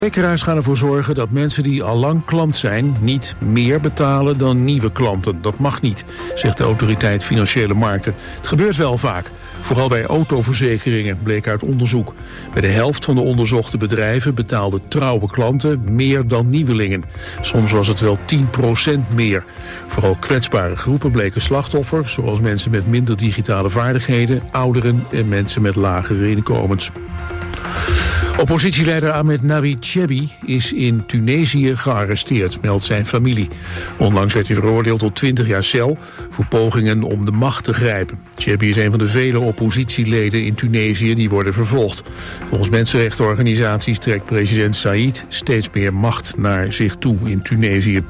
Verzekeraars gaan ervoor zorgen dat mensen die al lang klant zijn niet meer betalen dan nieuwe klanten. Dat mag niet, zegt de autoriteit Financiële Markten. Het gebeurt wel vaak, vooral bij autoverzekeringen, bleek uit onderzoek. Bij de helft van de onderzochte bedrijven betaalden trouwe klanten meer dan nieuwelingen. Soms was het wel 10% meer. Vooral kwetsbare groepen bleken slachtoffer, zoals mensen met minder digitale vaardigheden, ouderen en mensen met lagere inkomens. Oppositieleider Ahmed Nabi Chebbi is in Tunesië gearresteerd, meldt zijn familie. Onlangs werd hij veroordeeld tot 20 jaar cel voor pogingen om de macht te grijpen. Chebbi is een van de vele oppositieleden in Tunesië die worden vervolgd. Volgens mensenrechtenorganisaties trekt president Said steeds meer macht naar zich toe in Tunesië.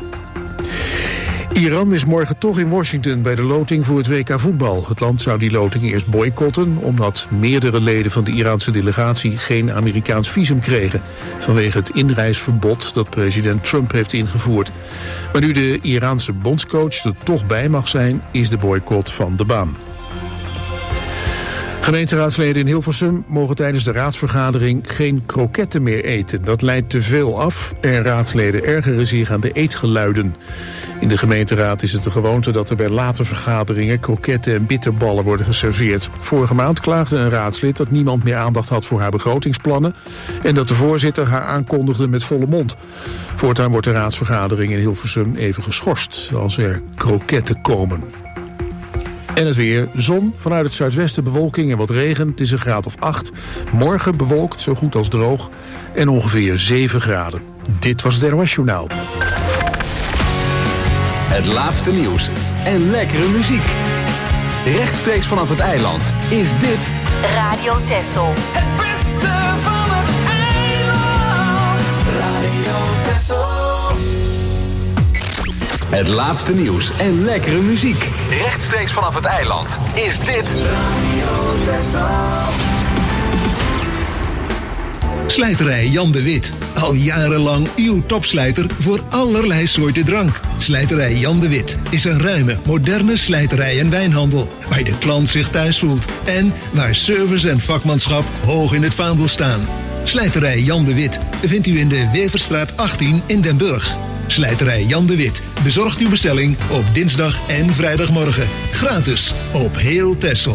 Iran is morgen toch in Washington bij de loting voor het WK voetbal. Het land zou die loting eerst boycotten, omdat meerdere leden van de Iraanse delegatie geen Amerikaans visum kregen, vanwege het inreisverbod dat president Trump heeft ingevoerd. Maar nu de Iraanse bondscoach er toch bij mag zijn, is de boycott van de baan. Gemeenteraadsleden in Hilversum mogen tijdens de raadsvergadering geen kroketten meer eten. Dat leidt te veel af en raadsleden ergeren zich aan de eetgeluiden. In de gemeenteraad is het de gewoonte dat er bij late vergaderingen kroketten en bitterballen worden geserveerd. Vorige maand klaagde een raadslid dat niemand meer aandacht had voor haar begrotingsplannen en dat de voorzitter haar aankondigde met volle mond. Voortaan wordt de raadsvergadering in Hilversum even geschorst als er kroketten komen. En het weer. Zon, vanuit het zuidwesten bewolking en wat regen. Het is een graad of 8. Morgen bewolkt, zo goed als droog. En ongeveer 7 graden. Dit was het NOS Journaal. Het laatste nieuws en lekkere muziek. Rechtstreeks vanaf het eiland is dit Radio Texel. Het beste van het eiland. Radio Texel. Het laatste nieuws en lekkere muziek. Rechtstreeks vanaf het eiland is dit Radio Texel. Slijterij Jan de Wit. Al jarenlang uw topslijter voor allerlei soorten drank. Slijterij Jan de Wit is een ruime, moderne slijterij en wijnhandel, waar de klant zich thuis voelt en waar service en vakmanschap hoog in het vaandel staan. Slijterij Jan de Wit vindt u in de Weverstraat 18 in Den Burg. Slijterij Jan de Wit bezorgt uw bestelling op dinsdag en vrijdagmorgen. Gratis op heel Texel.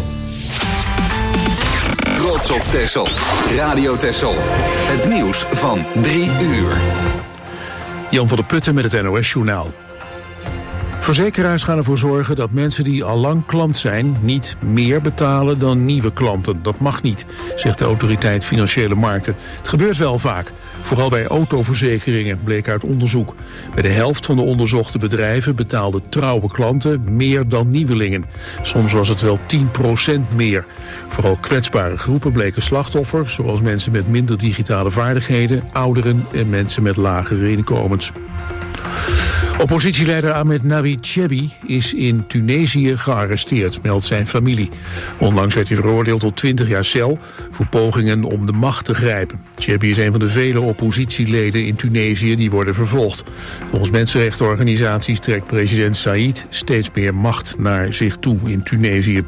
Trots op Texel. Radio Texel. Het nieuws van 3 uur. Jan van der Putten met het NOS Journaal. Verzekeraars gaan ervoor zorgen dat mensen die al lang klant zijn niet meer betalen dan nieuwe klanten. Dat mag niet, zegt de autoriteit Financiële Markten. Het gebeurt wel vaak, vooral bij autoverzekeringen, bleek uit onderzoek. Bij de helft van de onderzochte bedrijven betaalden trouwe klanten meer dan nieuwelingen. Soms was het wel 10% meer. Vooral kwetsbare groepen bleken slachtoffer, zoals mensen met minder digitale vaardigheden, ouderen en mensen met lagere inkomens. Oppositieleider Ahmed Nabi Chebbi is in Tunesië gearresteerd, meldt zijn familie. Onlangs werd hij veroordeeld tot 20 jaar cel voor pogingen om de macht te grijpen. Chebbi is een van de vele oppositieleden in Tunesië die worden vervolgd. Volgens mensenrechtenorganisaties trekt president Said steeds meer macht naar zich toe in Tunesië.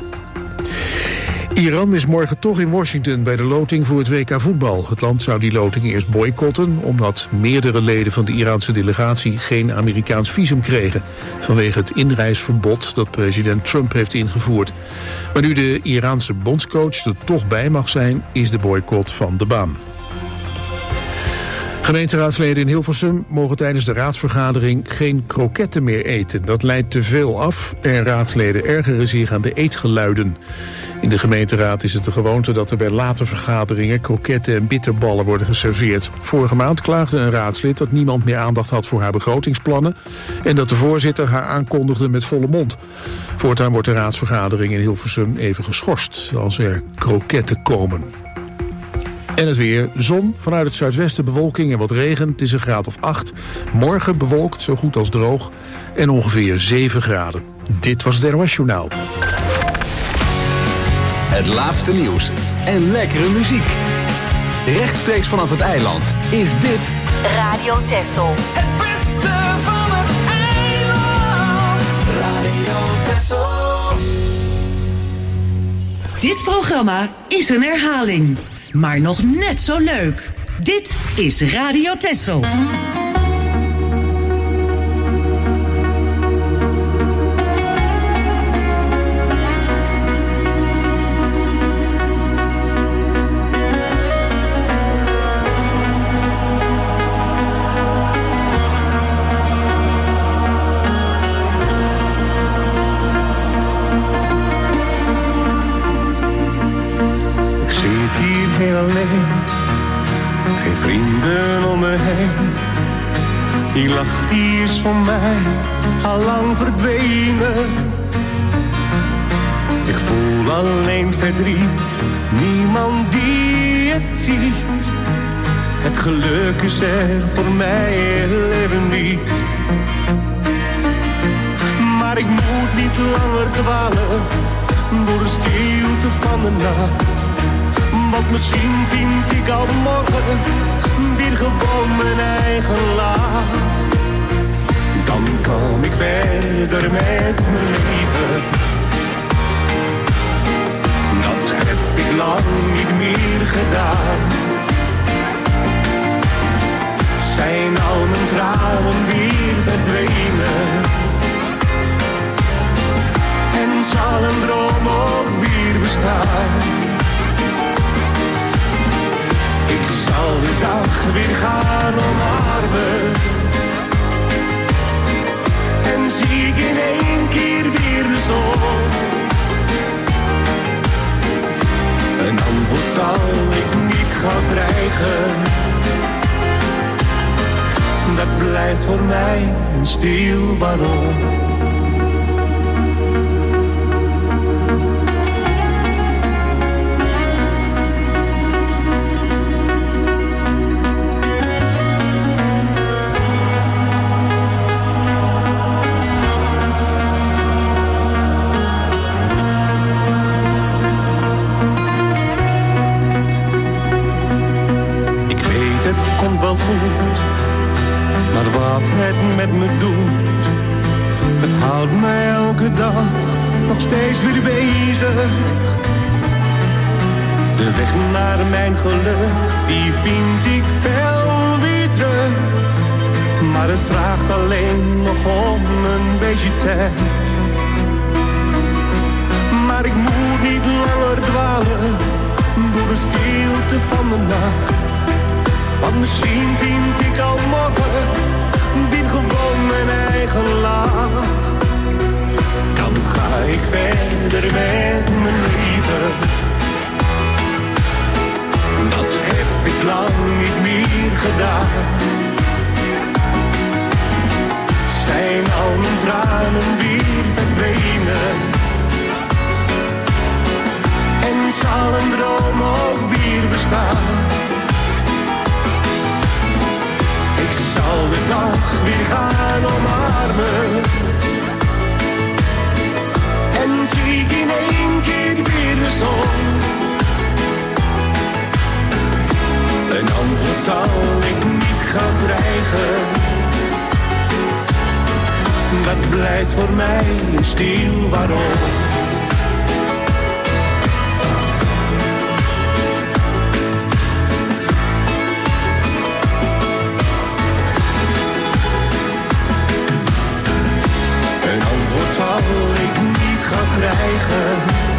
Iran is morgen toch in Washington bij de loting voor het WK voetbal. Het land zou die loting eerst boycotten, omdat meerdere leden van de Iraanse delegatie geen Amerikaans visum kregen, vanwege het inreisverbod dat president Trump heeft ingevoerd. Maar nu de Iraanse bondscoach er toch bij mag zijn, is de boycott van de baan. Gemeenteraadsleden in Hilversum mogen tijdens de raadsvergadering geen kroketten meer eten. Dat leidt te veel af en raadsleden ergeren zich aan de eetgeluiden. In de gemeenteraad is het de gewoonte dat er bij late vergaderingen kroketten en bitterballen worden geserveerd. Vorige maand klaagde een raadslid dat niemand meer aandacht had voor haar begrotingsplannen en dat de voorzitter haar aankondigde met volle mond. Voortaan wordt de raadsvergadering in Hilversum even geschorst als er kroketten komen. En het weer. Zon, vanuit het zuidwesten bewolking en wat regen. Het is een graad of 8. Morgen bewolkt, zo goed als droog. En ongeveer 7 graden. Dit was het NOS Journaal. Het laatste nieuws en lekkere muziek. Rechtstreeks vanaf het eiland is dit Radio Texel. Het beste van het eiland. Radio Texel. Dit programma is een herhaling, maar nog net zo leuk. Dit is Radio Texel. Geen vrienden om me heen. Die lach die is van mij al lang verdwenen. Ik voel alleen verdriet, niemand die het ziet. Het geluk is er voor mij leven niet. Maar ik moet niet langer dwalen door de stilte van de nacht. Want misschien vind ik al morgen weer gewoon mijn eigen laag. Dan kan ik verder met mijn leven. Dat heb ik lang niet meer gedaan. Zijn al mijn tranen weer verdwenen? En zal een droom ook weer bestaan? Ik zal de dag weer gaan omarmen. En zie ik in één keer weer de zon. Een antwoord zal ik niet gaan krijgen. Dat blijft voor mij een stil waarom. Goed, maar wat het met me doet, het houdt me elke dag nog steeds weer bezig. De weg naar mijn geluk, die vind ik wel weer terug. Maar het vraagt alleen nog om een beetje tijd. Maar ik moet niet langer dwalen door de stilte van de nacht. Want misschien vind ik al morgen weer gewoon mijn eigen laag. Dan ga ik verder met mijn leven. Dat heb ik lang niet meer gedaan. Zijn al mijn tranen weer verdwenen? En zal een droom ook weer bestaan? Ik zal de dag weer gaan omarmen. En zie ik in één keer weer de zon. Een antwoord zal ik niet gaan krijgen. Dat blijft voor mij een stil waarom. Zal ik niet gaan krijgen.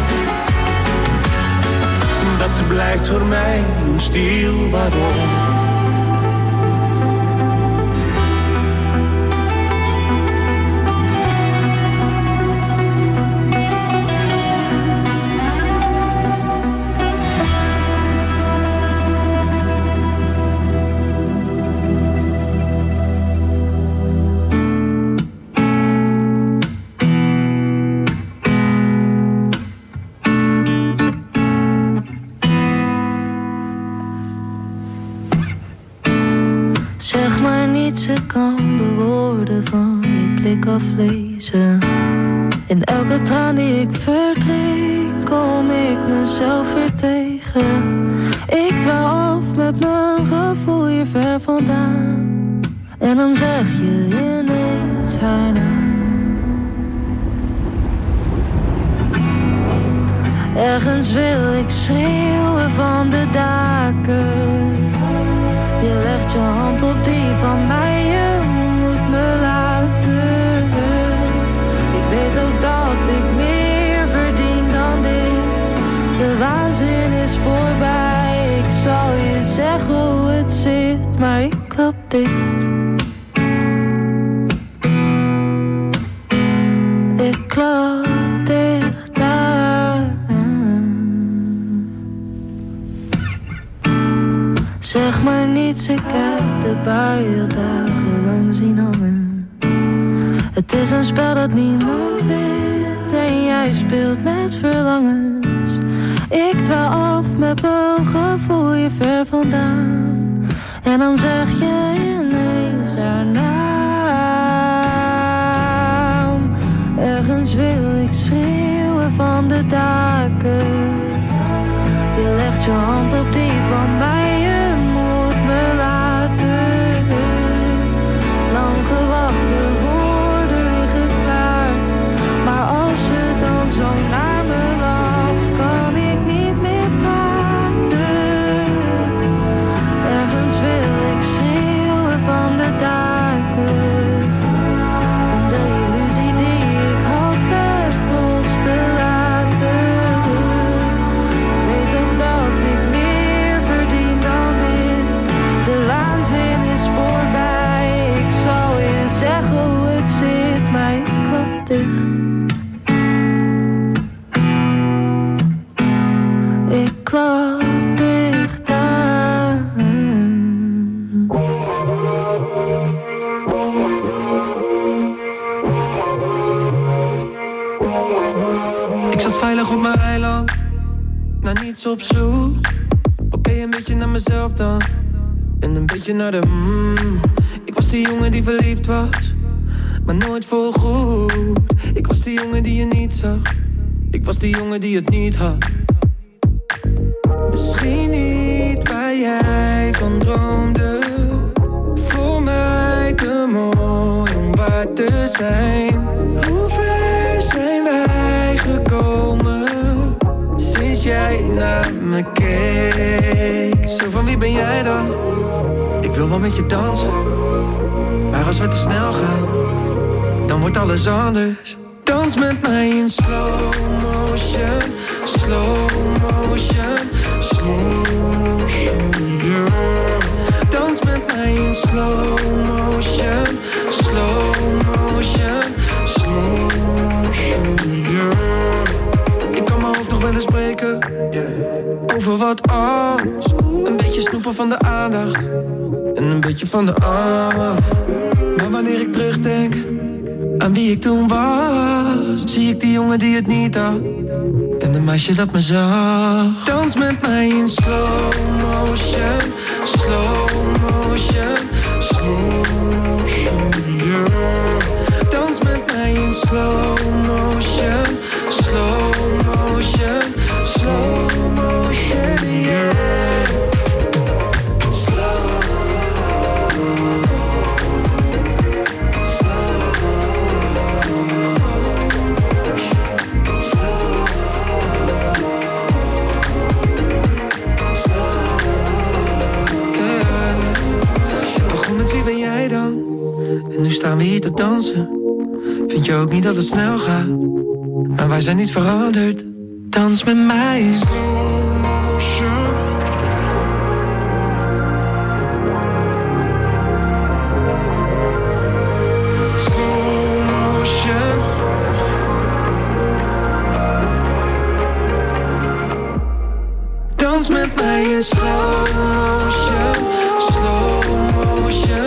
Dat blijft voor mij een stil waarom. Ze kan de woorden van je blik aflezen. In elke traan die ik verdrink, kom ik mezelf weer tegen. Ik dwaal af met mijn gevoel hier ver vandaan. En dan zeg je ineens haar naam. Ergens wil ik schreeuwen van de daken. je hand op die van mij, je moet me laten. Ik weet ook dat ik meer verdien dan dit. De waanzin is voorbij. Ik zal je zeggen hoe het zit, maar ik klap dicht. Ik klap dicht aan. Zeg maar niets, ik heb de buien dagenlang zien hangen. Het is een spel dat niemand weet en jij speelt met verlangens. Ik dwaal af met mijn gevoel je ver vandaan. En dan zeg je ineens haar naam. Ergens wil ik schreeuwen van de daken. Je legt je hand op die van mij, je moet me laten. Lang gewacht, de woorden liggen klaar. Maar als je dan zo naar me lacht, kan ik niet meer praten. Ergens wil ik schreeuwen van de daken. Om de illusie die ik had echt los te laten. Ik weet ook dat ik meer verdien dan dit. De waanzin is voorbij. Ik zal je zeggen hoe het zit, maar ik klap dicht. Ik klap dicht aan. Ik zat veilig op mijn eiland, naar niets op zoek. Oké, een beetje naar mezelf dan, en een beetje naar de Ik was die jongen die verliefd was, maar nooit voorgoed. Ik was die jongen die je niet zag, ik was die jongen die het niet had. Misschien niet waar jij van droomde. Voor mij te mooi om waar te zijn. Hoe ver zijn wij gekomen sinds jij naar me keek? Zo van wie ben jij dan? Ik wil wel met je dansen, maar als we te snel gaan, dan wordt alles anders. Dans met mij in slow motion, slow motion, slow motion, yeah. Dans met mij in slow motion, slow motion, slow motion, yeah. Ik kan mijn hoofd nog wel eens breken, over wat als. Een beetje snoepen van de aandacht en een beetje van de Maar wanneer ik terugdenk aan wie ik toen was, zie ik die jongen die het niet had en een meisje dat me zag. Dans met mij in slow motion, slow motion, slow motion, yeah. Dans met mij in slow motion, slow motion, slow motion, yeah. En nu staan we hier te dansen. Vind je ook niet dat het snel gaat? Maar wij zijn niet veranderd. Dans met mij in slow motion. Slow motion. Dans met mij in slow motion. Slow motion.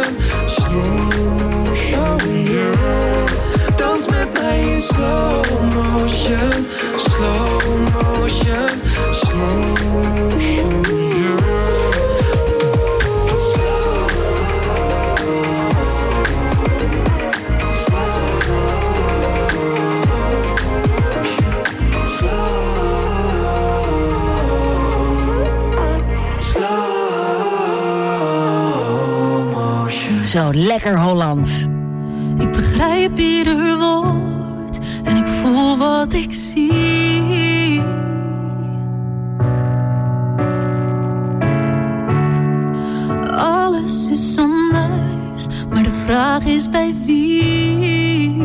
Dans met mij in slow motion, slow motion, slow motion, yeah. Zo lekker Hollands. Ik begrijp ieder woord en ik voel wat ik zie. Alles is anders, maar de vraag is bij wie.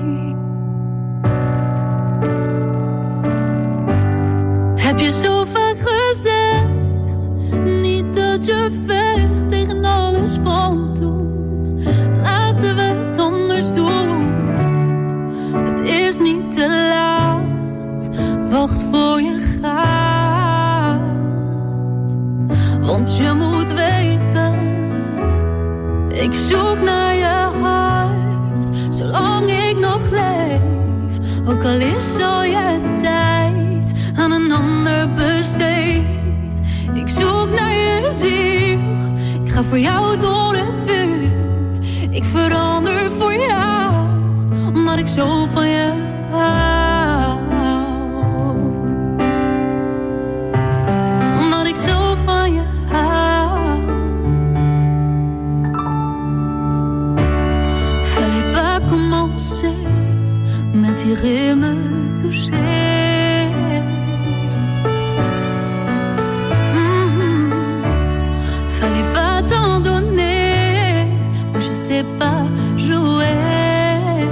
Heb je zo vaak gezegd, niet dat je vecht tegen alles van toen. Laten we het anders doen, het is niet te laat, wacht voor je gaat. Want je moet weten, ik zoek naar je hart, zolang ik nog leef. Ook al is al je tijd aan een ander besteed. Ik zoek naar je ziel, ik ga voor jou door het vuur. Ik verander voor jou, omdat ik zo van je hou. Omdat ik zo van je hou. Fallait pas commencer, m'attirer, me toucher. Fallait pas t'en donner, moi je sais pas jouer.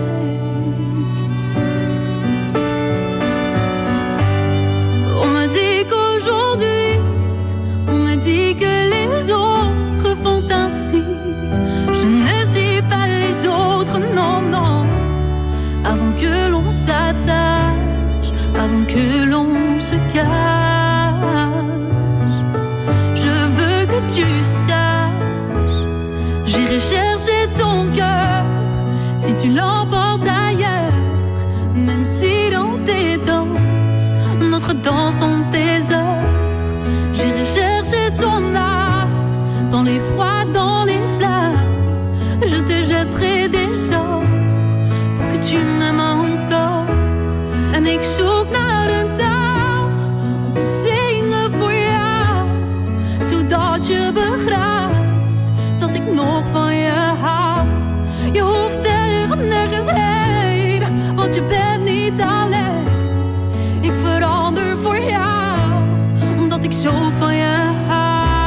On me dit qu'aujourd'hui, on me dit que les autres font ainsi. Je ne suis pas les autres, non, non. Avant que l'on s'attache, avant que l'on se cache, je veux que tu saches, j'irai chercher ton cœur si tu l'emportes ailleurs. Même si dans tes danses, notre danse en tes heures, j'irai chercher ton âme dans les froids, dans les flammes. Je te jetterai des sorts pour que tu m'aimes encore. En ik zoek naar een taal om te zingen voor jou, zodat je begrijpt dat ik nog van je hou. Je hoeft er nergens heen, want je bent niet alleen. Ik verander voor jou, omdat ik zo van je hou.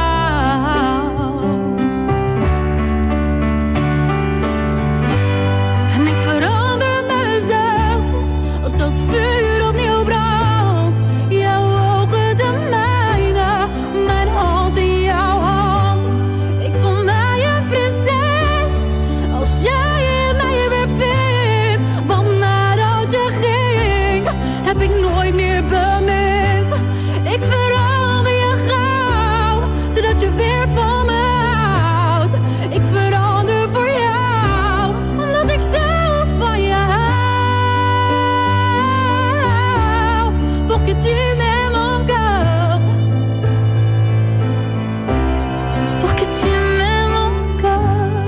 En ik verander mezelf als dat vuur opnieuw brandt. Jouw ogen de mijne, mijn hand in jouw hand. Ik voel mij een prinses als jij mij weer vindt. Want nadat je ging, heb ik nooit meer bemind. Ik verander je gauw, zodat je weer van me houdt. Ik verander voor jou, omdat ik zo van je hou. Pour que tu m'aimes encore. Pour que tu m'aimes encore.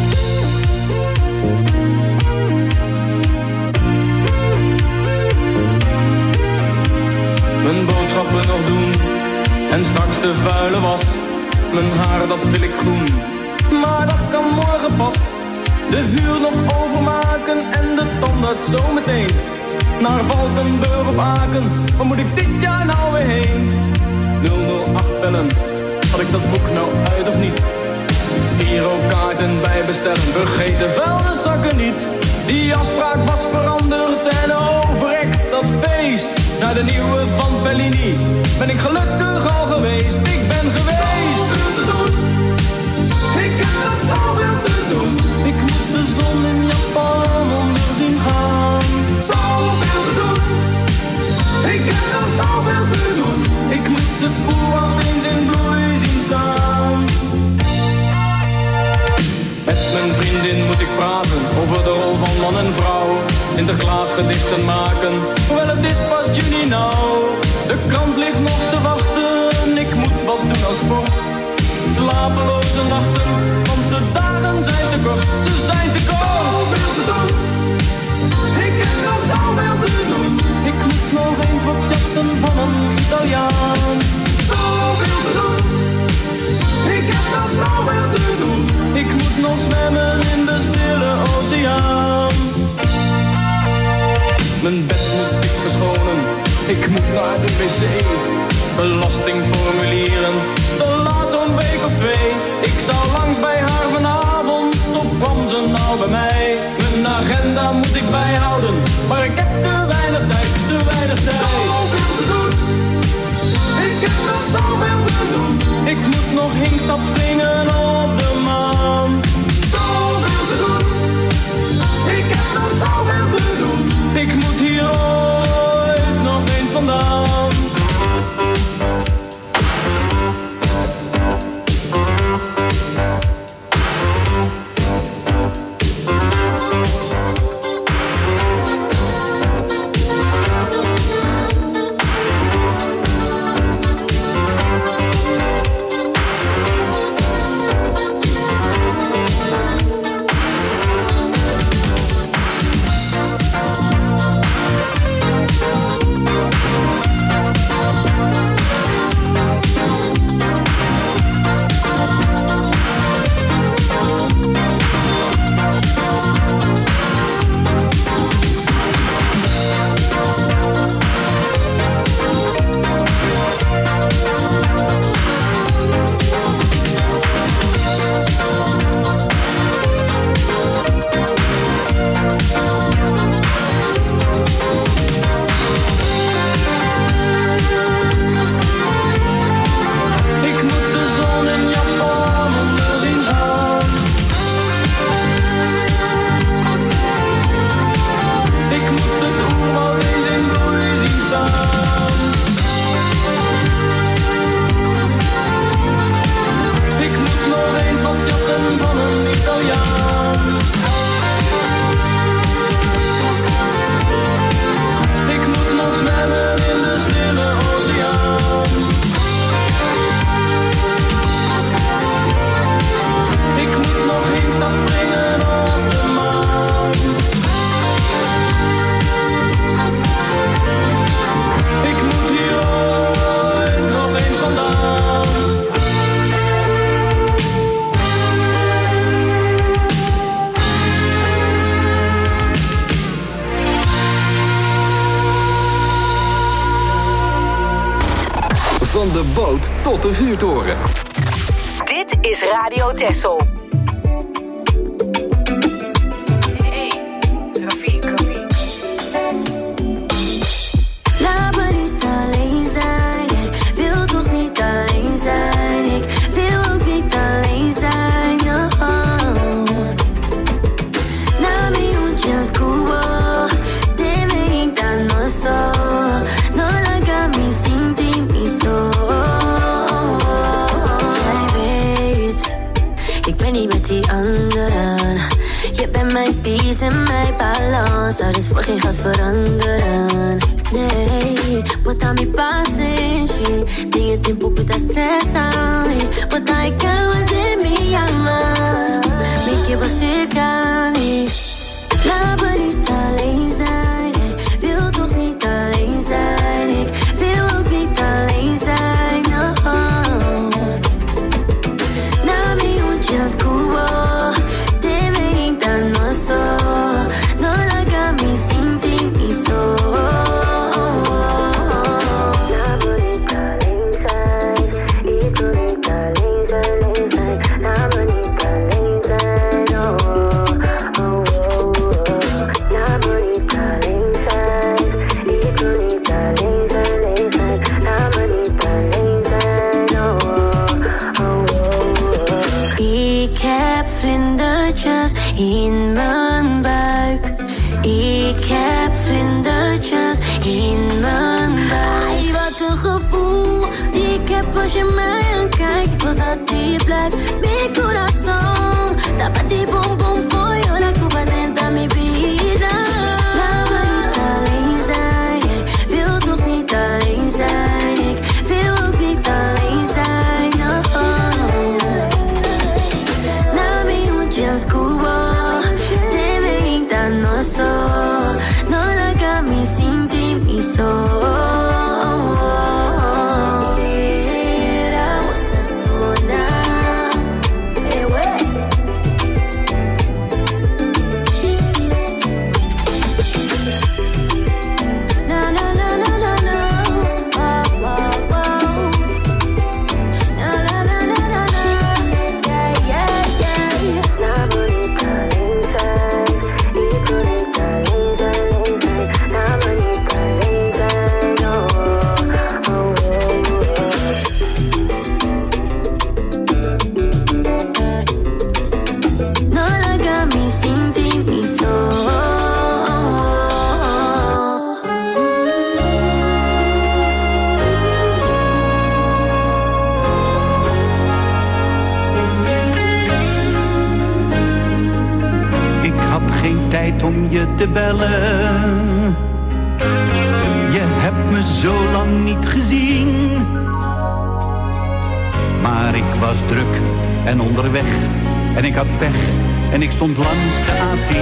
Mijn boodschappen nog doen en straks de vuile was. Mijn haar dat wil ik groen, maar dat kan morgen pas. De huur nog overmaken en de tandarts zometeen. Naar Valkenburg of Aken, waar moet ik dit jaar nou weer heen? 008 bellen, had ik dat boek nou uit of niet? Girokaarten bij bestellen, vergeet de vuilniszakken niet. Die afspraak was veranderd en overrekt dat feest. Naar de nieuwe van Bellini ben ik gelukkig al geweest. Ik ben geweest. Ik heb nog zoveel te doen. Ik moet de zon in Japan onder zien gaan. Zoveel te doen. Ik heb nog zoveel te doen. Ik moet de boel eens in bloei zien staan. Met mijn vriendin moet ik praten over de rol van man en vrouw. Sinterklaas gedichten maken, hoewel het is pas juni nou. De krant ligt nog te wachten, ik moet wat doen als sport. Slapeloze nachten, want de dagen zijn te kort. Ze zijn te kort. Zoveel te doen. Ik heb nog zoveel te doen. Ik moet nog eens wat jachten van een Italiaan. Zoveel te doen. Ik heb nog zoveel te doen. Ik moet nog zwemmen in de stille oceaan. Mijn bed moet ik verschonen, ik moet naar de wc. Belastingformulieren, dat laat zo'n week of twee. Ik zou langs bij haar de boot tot de vuurtoren. Dit is Radio Texel. Laat me niet alleen zijn. Ik wil toch niet alleen zijn. Ik wil ook niet alleen zijn. Oh. Nami muchas cubo. Debe intanoso. No la cami sin ti miso. Jij weet, ik ben niet met die anderen. Je bent mijn peace en mijn balans. Zou dit voor geen gas veranderen. Nee, botar mi paz en sí. Tengo tiempo que te estresa. Botar el calma de mi alma. Me que você cabe. Laat me niet alleen zijn. Ik wil toch niet alleen zijn. Ik wil ook niet alleen zijn. Oh. Nami muchas cubo. Debe intanoso. No la cami sin ti miso. In mijn buik. Ik heb vlindertjes in mijn buik. Ai, wat een gevoel die ik heb als je mij aankijkt. Ik wil dat die blijft. Mi corazón, tapa die bonbon voor jou. La culpa lenta mi vida. Laat me niet alleen zijn. Ik wil toch niet alleen zijn. Ik wil ook niet alleen zijn. Oh. Nami muchas cubo. No la cami sin ti miso. Éramos personas. Na na na na na na. Wow wow wow. Na na na na na na. Yeah yeah yeah. Na bonita inside. Om je te bellen. Je hebt me zo lang niet gezien. Maar ik was druk en onderweg. En ik had pech en ik stond langs de A10.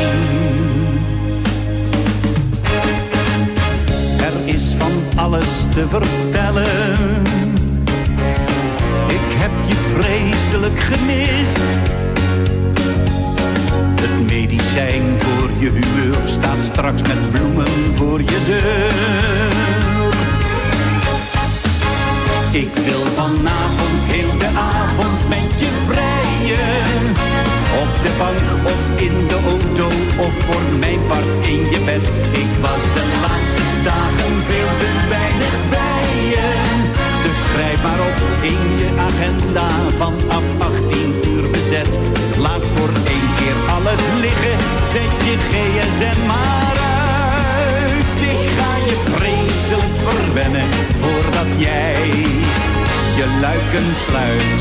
Er is van alles te vertellen. Ik heb je vreselijk gemist. Het medicijn voor je humeur staat straks met bloemen voor je deur. Ik wil vanavond heel de avond met je vrijen. Op de bank of in de auto of voor mijn part in je bed. Ik was de laatste dagen veel te weinig bij je. Dus schrijf maar op in je agenda vanaf 18 uur bezet. Laat voor één keer alles liggen, zet je gsm maar uit. Ik ga je vreselijk verwennen voordat jij je luiken sluit.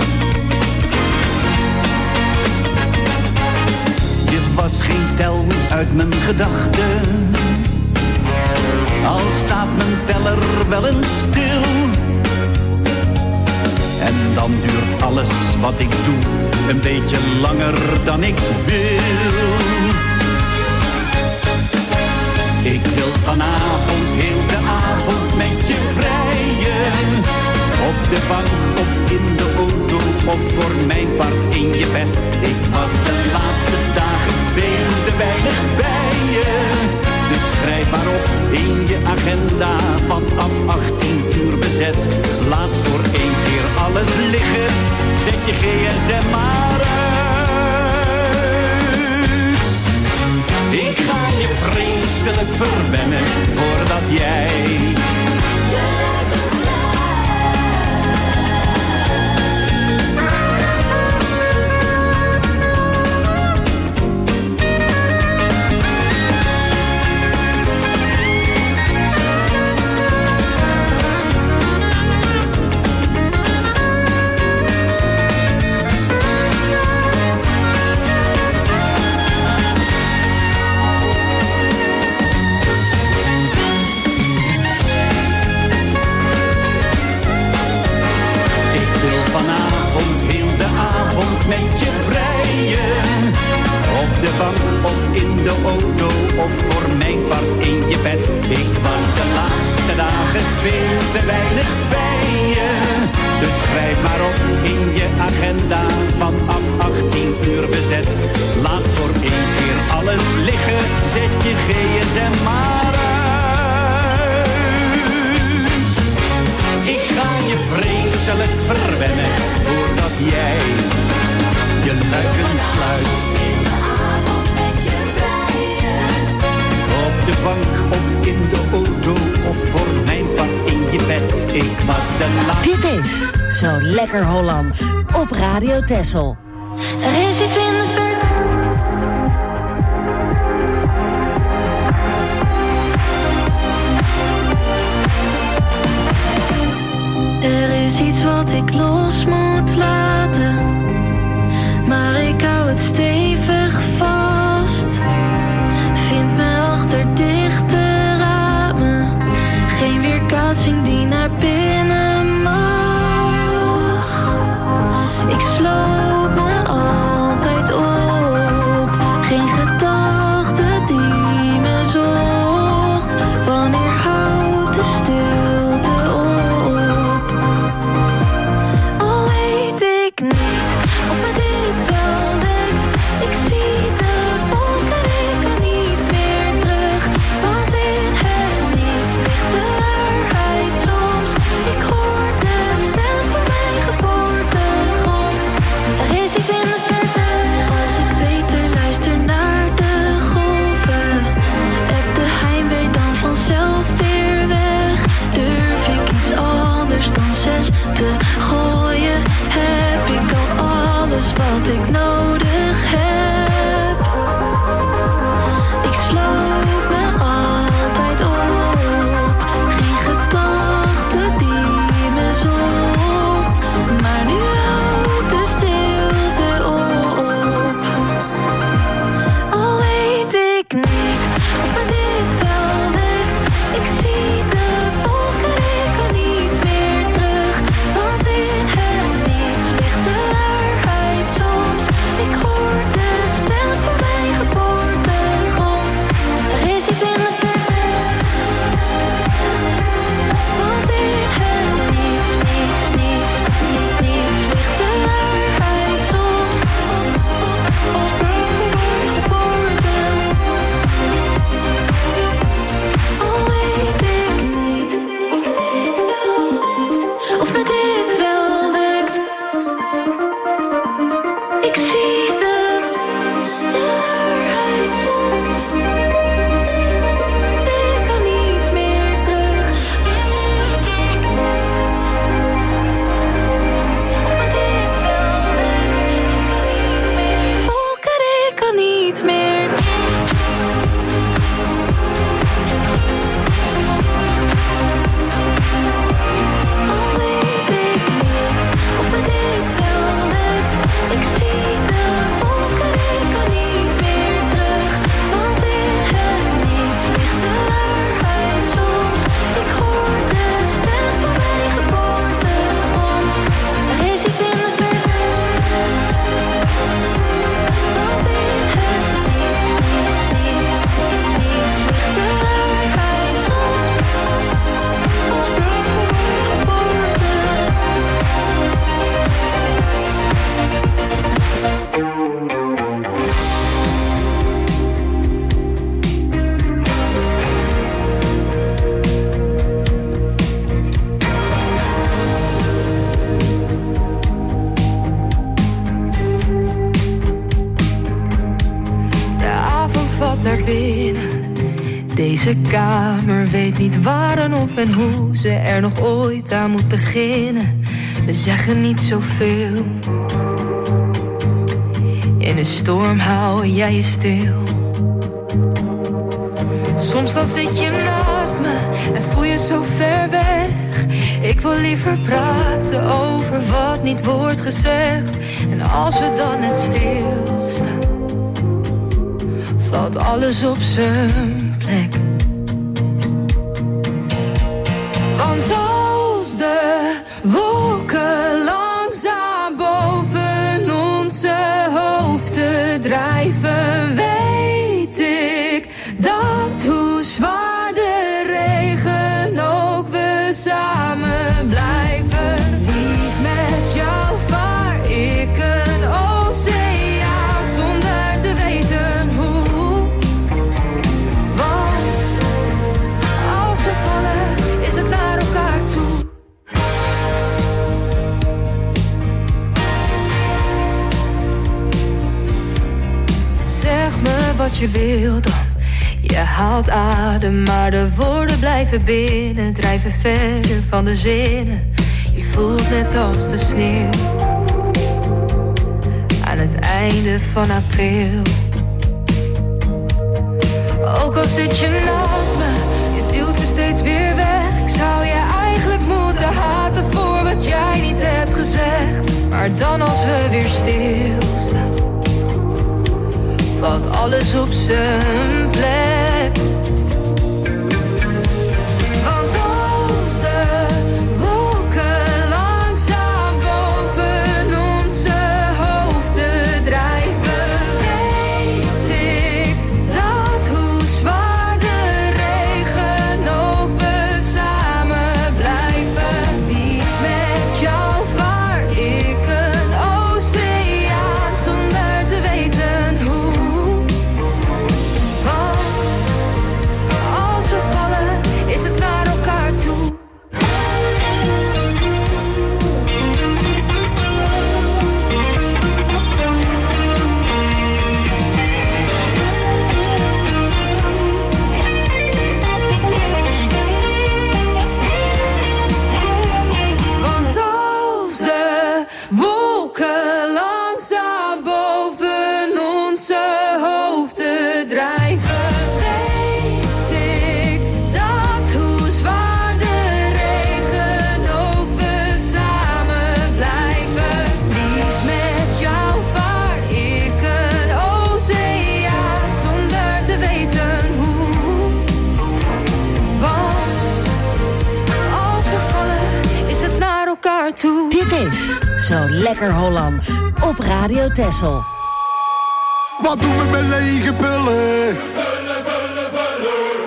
Je was geen tel uit mijn gedachten, al staat mijn teller wel eens stil. En dan duurt alles wat ik doe een beetje langer dan ik wil. Ik wil vanavond heel de avond met je vrijen. Op de bank of in de auto of voor mijn part in je bed. Ik was de laatste dagen veel te weinig bij je. Dus schrijf maar op in je agenda vanaf 18 uur bezet. Laat voor beetje vrijen. Op de bank of in de auto of voor mijn part in je bed. Ik was de laatste dagen veel te weinig bij je. Dus schrijf maar op in je agenda, vanaf 18 uur bezet. Laat voor 1 keer alles liggen, zet je gsm maar uit. Ik ga je vreselijk verwennen, voordat jij je luiken sluit. Op de bank of in de auto of voor mijn part in je bed. Ik was de laatste. Dit is Zo Lekker Hollands op Radio Texel. Er is iets in de verte. Er is iets wat ik los moet laten, maar ik hou het stevig vast. Vind me achter dichte ramen, geen weerkaatsing die naar binnen mag. Ik sloop me altijd op, geen gedachte die me zocht. Wanneer houdt de stilte op? Al weet ik niet of me dit wel lukt. Ik zie de wolken, ik kan niet meer terug. Want in het niets ligt de waarheid soms. Ik hoor de stem van mijn geboortegrond. Er is iets in de verte. Als ik beter luister naar de golven, heb de heimwee dan vanzelf weer weg. Durf ik iets anders dan 6 te gooien? Heb ik al alles wat ik nodig heb? Ik sloot me altijd op, geen gedachte die me zocht. Maar nu houdt de stilte op. Al weet ik niet of me dit wel lukt. Ik zie de wolken, ik kan niet meer terug. Want in het niets ligt de waarheid soms. Ik hoor de stem van mijn geboortegrond. Er is iets in de verte. Want in het niets, niets, niets, niets ligt de waarheid soms. Stem van mijn geboorte. Al weet ik niet of me dit wel lukt. Ik zie de waarheid soms. Ik kan niet meer terug. Of me dit wel lukt. Wolken, ik kan niet meer. Al weet ik niet of me dit wel lukt. Ik zie de wolken, ik kan niet meer terug. Want in het niets ligt de waarheid soms. Ik hoor de stem van mijn geboortegrond. Er is iets in de verte. Want in het niets, niets, niets, niets ligt de waarheid soms. Stem van mijn geboorte. De avond valt naar binnen. Deze kamer weet niet waar en of en hoe ze er nog ooit aan moet beginnen. We zeggen niet zoveel. In een storm hou jij je stil. Soms dan zit je naast me en voel je zo ver weg. Ik wil liever praten over wat niet wordt gezegd. En als we dan net stilstaan, valt alles op zijn plek. Want als de wolken langzaam boven ons drijven, weet ik dat hoe zwaar de regen ook we samen blijven. Lief met jou vaar ik een oceaan zonder te weten hoe. Want als we vallen is het naar elkaar toe. Zeg me wat je wil dan. Je haalt adem, maar de woorden blijven binnen. Drijven verder van de zinnen. Je voelt net als de sneeuw aan het einde van april. Ook al zit je naast me, je duwt me steeds weer weg. Ik zou je eigenlijk moeten haten voor wat jij niet hebt gezegd. Maar dan als we weer stilstaan, valt alles op zijn plek. Want als de wolken langzaam boven onze hoofden drijven, weet ik dat hoe zwaar de regen ook we samen blijven. Lief met jou vaar ik een oceaan zonder te weten hoe. Dit is Zo Lekker Holland op Radio Texel. Wat doen we met lege pullen? Vullen, vullen, vullen.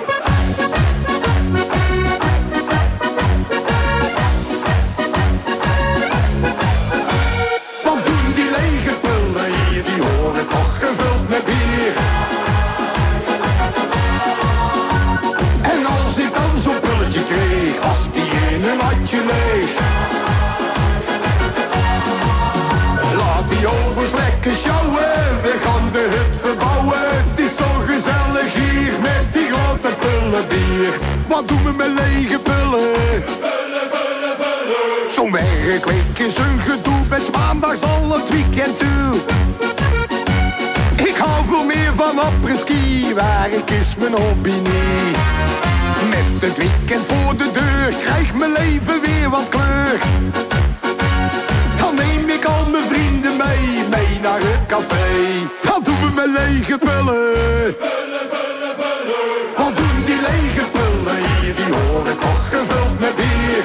Wat doen die lege pullen hier? Die horen toch gevuld met bier. En als ik dan zo'n pulletje kreeg, was die in een handje leeg. Die obers lekker sjouwen, we gaan de hut verbouwen. Het is zo gezellig hier met die grote pullen bier. Wat doen we met lege pullen? Vullen, vullen, vullen. Zo'n werkweek is een gedoe, best maandags al het weekend toe. Ik hou veel meer van apres-ski, werk is mijn hobby niet. Met het weekend voor de deur, krijgt mijn leven weer wat kleur. Dan neem ik al mijn vrienden mee naar het café. Dat doen we met lege pullen. Vullen, vullen, vullen. Wat doen die lege pullen hier? Die horen toch gevuld met bier.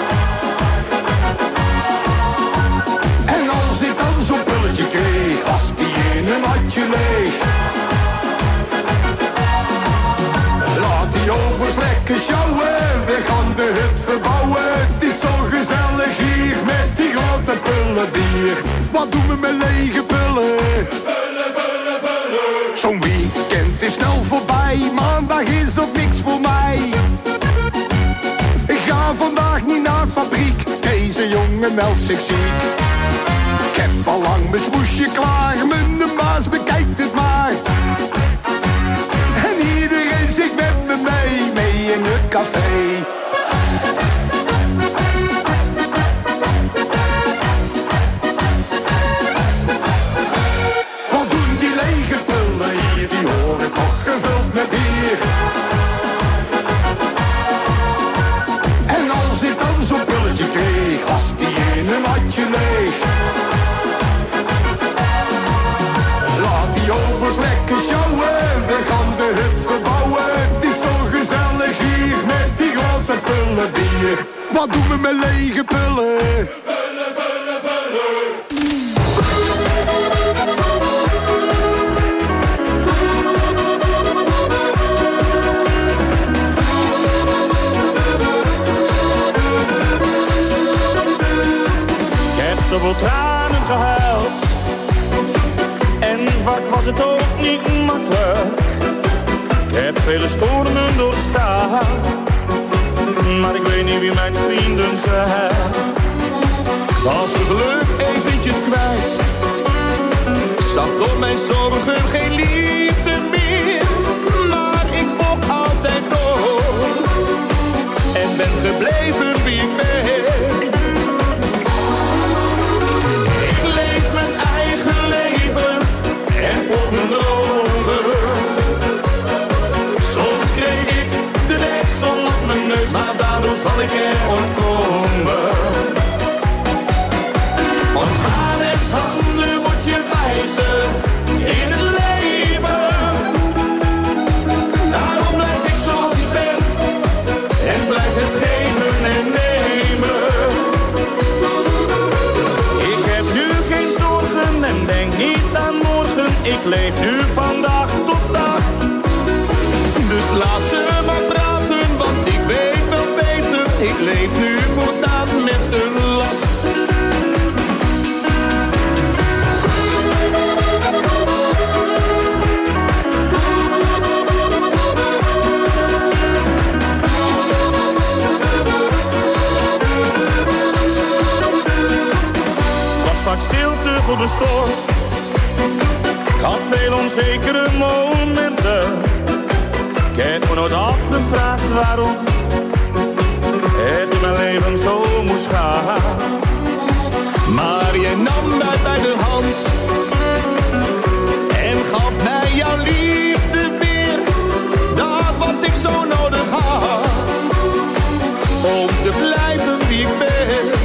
En als ik dan zo'n pulletje kreeg, was die in een handje leeg. Laat die obers lekker sjouwen, we gaan de hut verbouwen. Het is zo gezellig hier met die grote pullen bier. Wat doen we met lege pullen? Vullen, vullen, vullen. Zo'n weekend is snel voorbij, maandag is ook niks voor mij. Ik ga vandaag niet naar het fabriek, deze jongen meldt zich ziek. Ik heb al lang mijn smoesje klaar, mijn baas bekijkt het maar. En iedereen zingt met me mee in het café. Laat die obers lekker sjouwen, we gaan de hut verbouwen. Het is zo gezellig hier met die grote pullen bier. Wat doen we met lege pullen? Vullen, vullen, vullen. vaak was het ook niet makkelijk. Ik heb vele stormen doorstaan, maar ik weet niet wie mijn vrienden zijn. Ik was het geluk eventjes kwijt, zag door mijn zorgen geen liefde meer. Maar ik volg altijd door en ben gebleven wie ik ben. Ik leef mijn eigen leven en volg mijn dromen. Soms kreeg ik de deksel op mijn neus, maar daardoor zal ik er ontkomen. Van schades handen moet je wijzen in het leven. Daarom blijf ik zoals ik ben en blijf het geven en nemen. Ik heb nu geen zorgen en denk niet aan morgen. Ik leef nu van dag tot dag. Dus laat ze maar praten, want ik weet wel beter. Ik leef nu voortaan met een lach. Vaak stilte voor de storm. Ik had veel onzekere momenten. Ik heb me nooit afgevraagd waarom het in mijn leven zo moest gaan. Maar je nam mij bij de hand en gaf mij jouw liefde weer. Dat wat ik zo nodig had, om te blijven wie ik ben.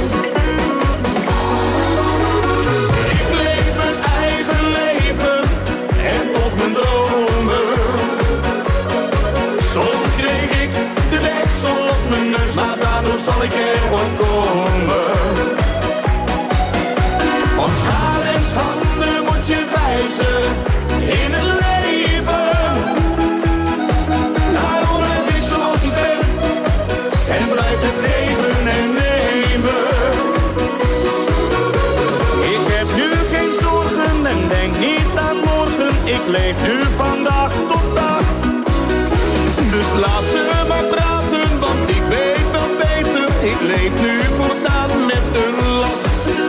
Maar daardoor zal ik er ontkomen. Van schades handen moet je wijzen in het leven. Daarom blijf ik zoals ik ben en blijf het geven en nemen. Ik heb nu geen zorgen en denk niet aan morgen. Ik leef nu van dag tot dag. Dus laat ze maar praten, want ik weet wel beter. Ik leef nu voortaan met een lach.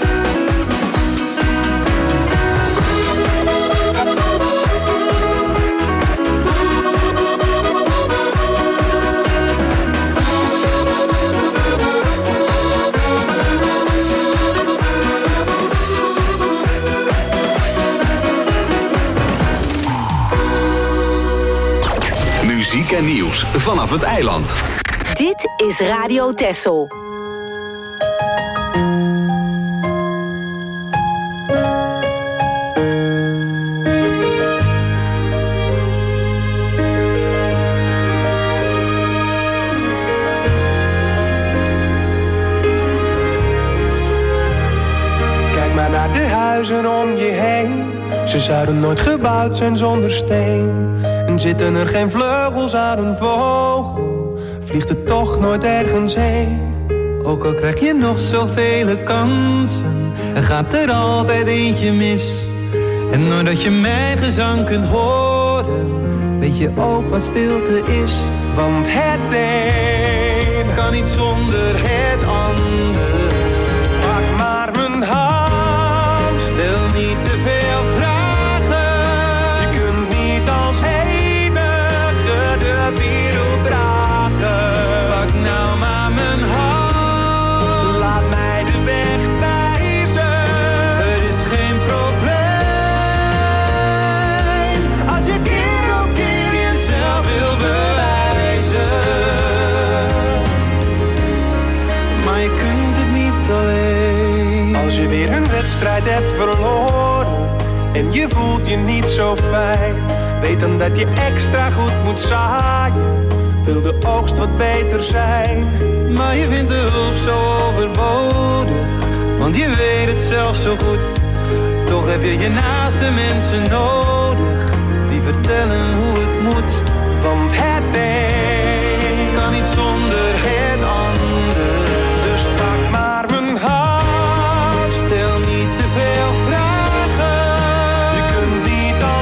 Muziek en nieuws vanaf het eiland. Dit is Radio Texel. Kijk maar naar de huizen om je heen. Ze zouden nooit gebouwd zijn zonder steen. En zitten er geen vleugels aan een vogel, vliegt het toch nooit ergens heen. Ook al krijg je nog zoveel kansen, er gaat er altijd eentje mis. En doordat je mijn gezang kunt horen, weet je ook wat stilte is. Want het een kan niet zonder het ander. Pak maar mijn hand, stel niet te veel vragen. Je kunt niet als enige de wereld dragen. Pak nou maar mijn hand, laat mij de weg wijzen. Er is geen probleem als je keer op keer jezelf wil bewijzen. Maar je kunt het niet alleen. Als je weer een wedstrijd hebt verloren en je voelt je niet zo fijn, weet dan dat je extra goed moet zaaien. Wil de oogst wat beter zijn, maar je vindt de hulp zo overbodig, want je weet het zelf zo goed. Toch heb je je naaste mensen nodig, die vertellen hoe het moet. Want het een kan niet zonder het ander. Dus pak maar mijn hand, stel niet te veel vragen. Je kunt niet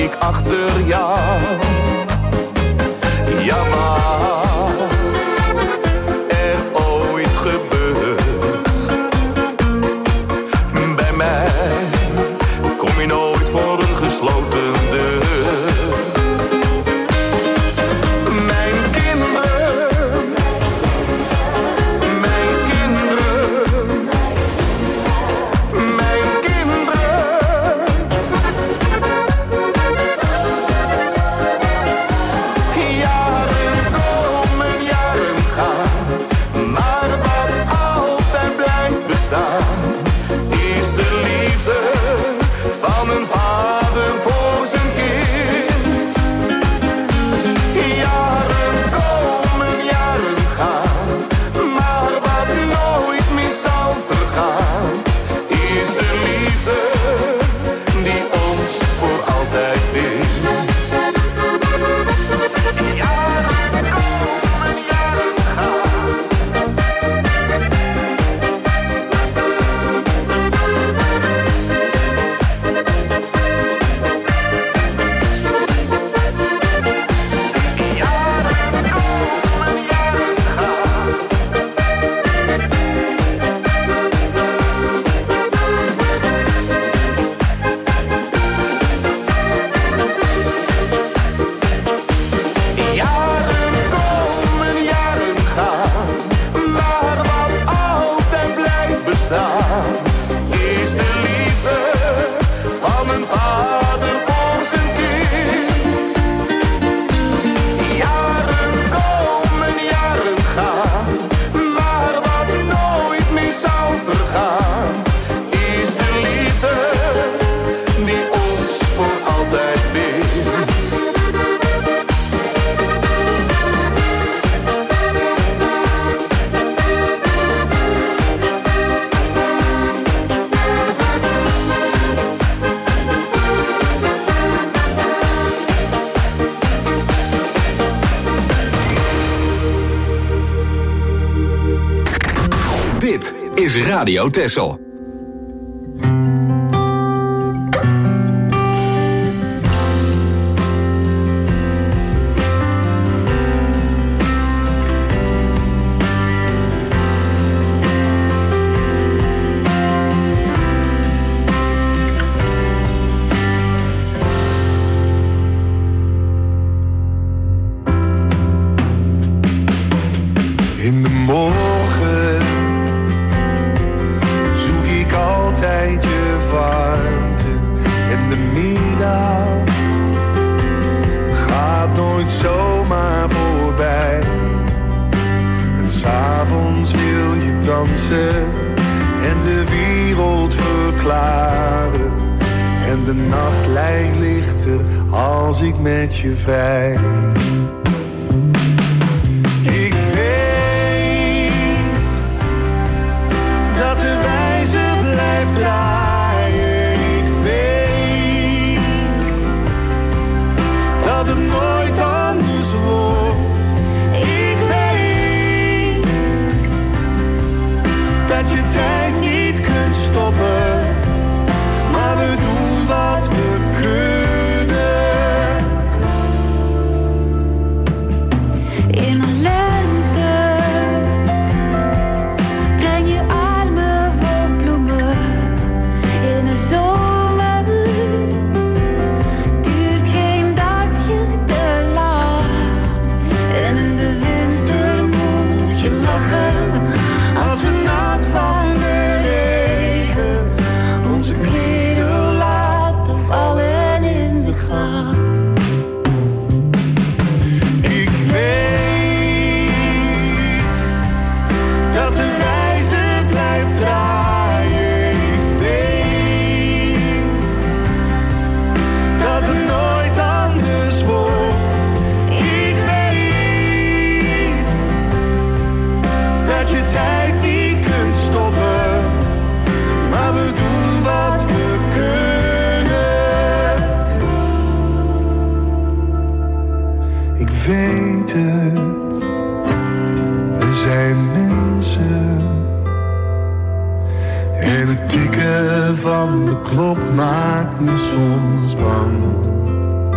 ik achter jou. Ja, wat er ooit gebeurt bij mij, kom je nooit voor een gesloten deur. Is Radio Texel. In de morgen zoek ik altijd je warmte. En de middag gaat nooit zomaar voorbij. En 's avonds wil je dansen en de wereld verklaren. En de nacht lijkt lichter als ik met je vrij. Ik weet dat het nooit anders wordt. Ik weet dat je tijd niet kunt stoppen, maar we doen wat we kunnen. In een lente breng je armen vol bloemen. In de zomer duurt geen dagje te lang. En in de winter moet je lachen als we nat van de regen onze kleren laten vallen in de gang. Ik weet dat de wijze blijft draaien. Ik weet dat het nooit anders wordt. Ik weet dat je tijd niet kunt stoppen, maar we doen wat we kunnen. Ik weet het, we zijn mensen. En het tikken van de klok maakt me soms bang.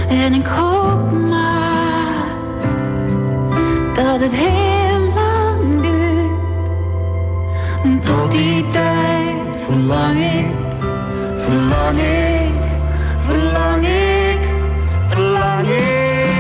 En ik hoop maar dat het heel lang duurt. Tot die tijd verlang ik, verlang ik, verlang ik, verlang ik.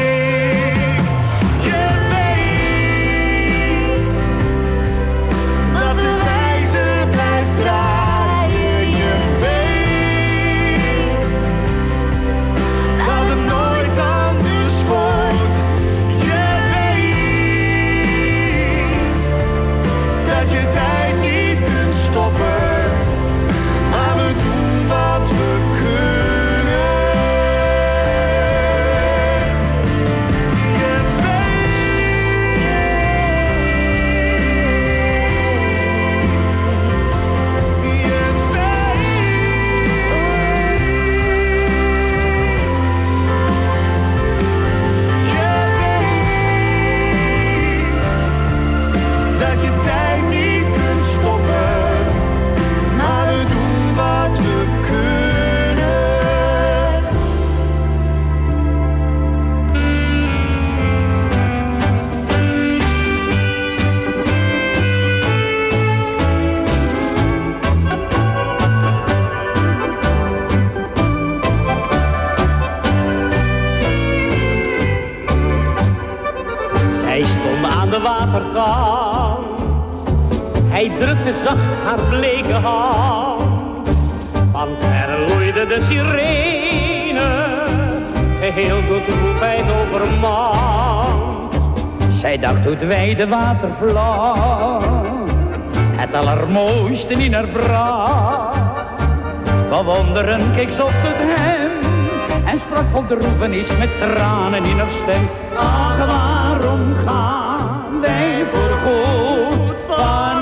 Hij drukte zacht haar bleke hand. Van ver loeide de sirene, geheel door droefheid overmand. Zij dacht hoe het wijde watervlak het allermooiste in haar bracht. Bewonderend keek ze op tot hem en sprak vol droefenis met tranen in haar stem. Ach, waarom gaan wij voorgoed van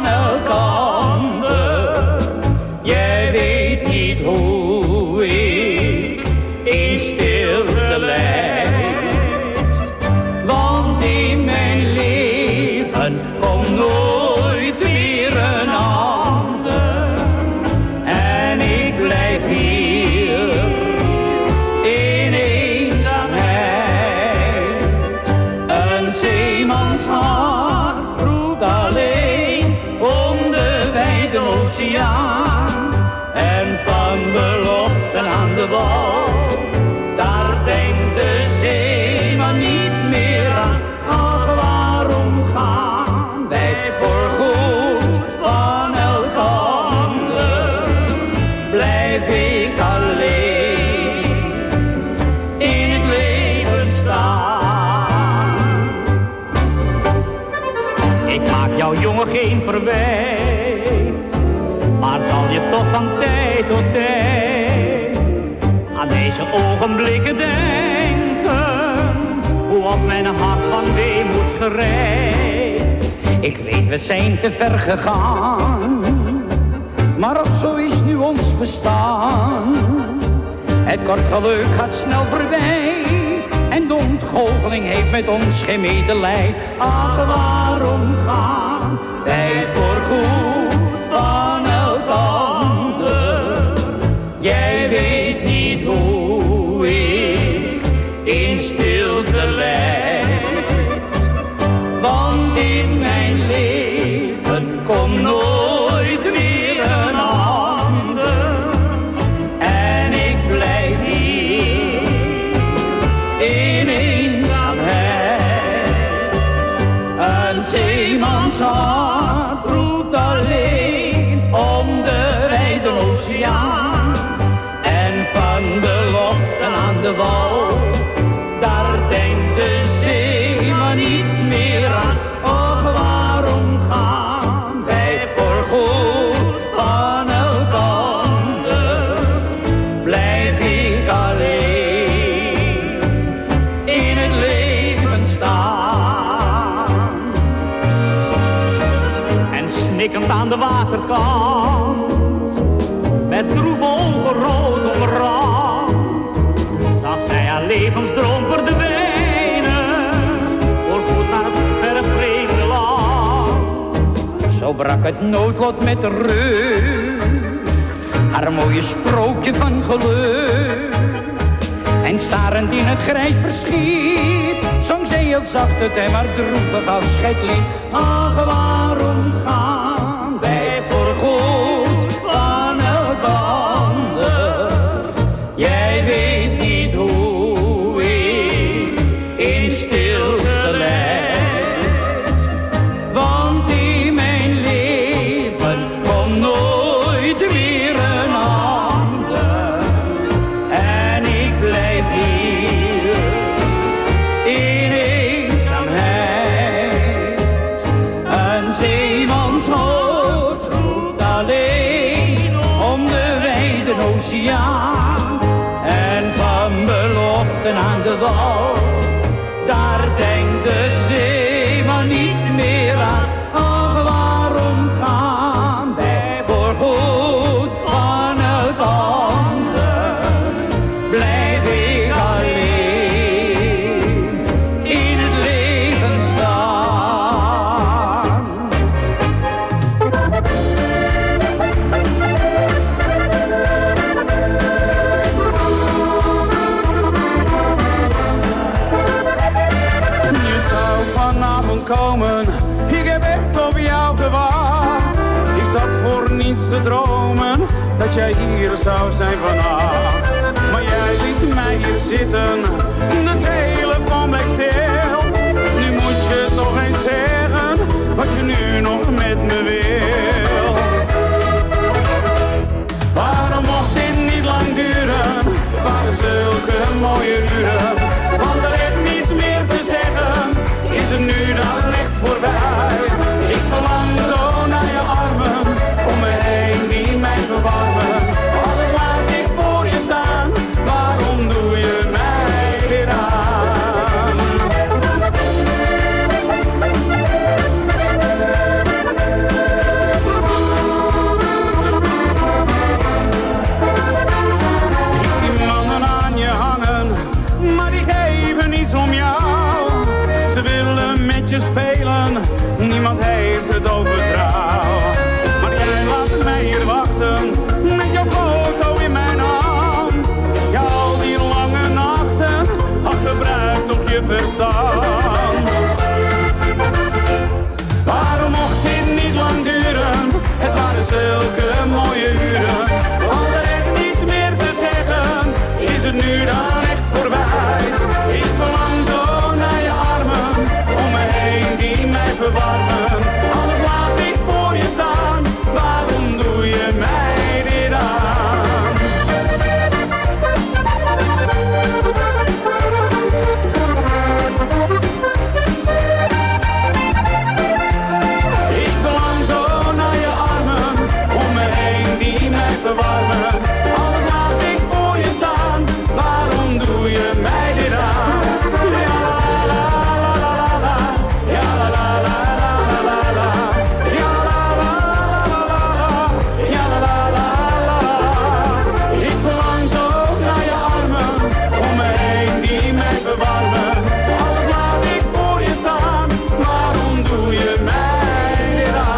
elkander? Jij weet niet hoe ik in stilte lijd, want in mijn leven komt nooit weer een ander. En ik blijf hier in eenzaamheid. Een zeemans hart roept alleen om de wijde oceaan. En van beloften aan de wal, daar denkt de zeeman niet meer aan. Ach, waarom gaan wij voorgoed van elkander? Blijf ik alleen in het leven staan. Ik maak jou jongen geen verwijt, maar zal je toch van tijd tot tijd aan deze ogenblikken denken, hoe op mijn hart van weemoed gereid. Ik weet we zijn te ver gegaan, maar ook zo is nu ons bestaan. Het kort geluk gaat snel voorbij en de ontgoocheling heeft met ons geen medelij. Ach, waarom gaan wij voorgoed van elkander? Jij weet niet hoe ik in stilte lijd, want in mijn leven komt nooit weer een ander. En ik blijf hier in eenzaamheid. Een zeemans hart roept alleen om de wijde oceaan. En van beloften aan de wal, daar denkt de zeeman niet meer aan. Och, waarom gaan wij voorgoed van elkander? Blijf ik alleen in het leven staan. En snikkend aan de waterkant, met droeve ogen rood omrand, zag zij haar levensdroom verdwijnen, voorgoed naar het verre vreemde land. Zo brak het noodlot met de rug, haar mooie sprookje van geluk. En starend in het grijs verschiet, zong zij heel zacht het en maar droevig afscheidlied. Ach, waarom gaan wij voorgoed van elkander? Jij weet niet hoe ik in stilte lijd, want in mijn leven komt nooit weer een ander. En ik blijf hier in eenzaamheid. Een zeemanshoofd roept alleen om de wijde oceaan. En van beloften aan de wal, daar denkt de zeeman niet meer aan. Ach, waarom gaan wij voorgoed van elkander? Blijf ik alleen in het leven staan. Je zou vanavond komen, ik heb echt op jou gewacht. Ik zat voor niets te dromen, dat jij hier zou zijn vannacht. Maar jij liet mij hier zitten, de telefoon bleek stil. Nu moet je toch eens zeggen, wat je nu nog met me wil. Waarom mocht dit niet lang duren, het waren zulke mooie uren. Want er echt niets meer te zeggen, is het nu dan echt voorbij. Ik verlang zo naar je armen, om me heen die mij verwarmen. Alles laat ik voor je staan, waarom doe je mij dit aan? Ik zie mannen aan je hangen, maar die geven niets om jou. Ze willen met je spelen, niemand heeft het over trouw. Maar jij laat mij hier wachten, met jouw foto in mijn hand. Ja, al die lange nachten, ach, gebruik toch je verstand. Waarom mocht dit niet lang duren, het waren zulke mooie uren. Want er echt niets meer te zeggen, is het nu dan echt voorbij. Ik verlang zo naar je armen, om me heen die mij verwarmen. Alles laat ik voor je staan, waarom doe je mij dit aan? Ik verlang zo naar je armen, om me heen die mij verwarmen. Alles laat ik voor je staan, waarom doe je mij dit aan? Ja, la la la la la, ja la la la la la la, ja la la la la la, ja la la la la la. Ik verlang zo naar je armen, om me heen die mij verwarmen. Alles laat ik voor je staan, waarom doe je mij dit aan?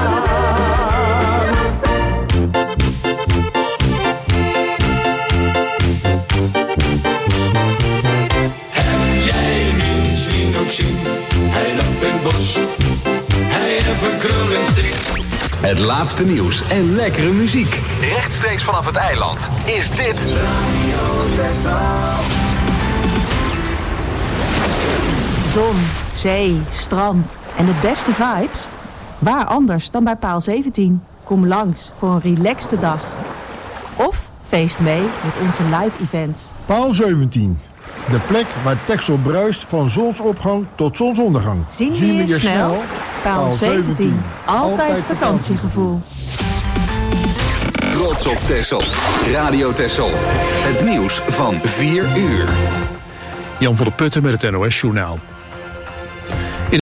Jij misschien ook zien, hij loopt in het bos, hij heeft een krul in stik. Het laatste nieuws en lekkere muziek. Rechtstreeks vanaf het eiland is dit Zon, zee, strand en de beste vibes? Waar anders dan bij Paal 17? Kom langs voor een relaxte dag. Of feest mee met onze live events. Paal 17. De plek waar Texel bruist van zonsopgang tot zonsondergang. Zien we je snel? Paal 17. Altijd vakantiegevoel. Trots op Texel. Radio Texel. Het nieuws van 4 uur. Jan van der Putten met het NOS-journaal.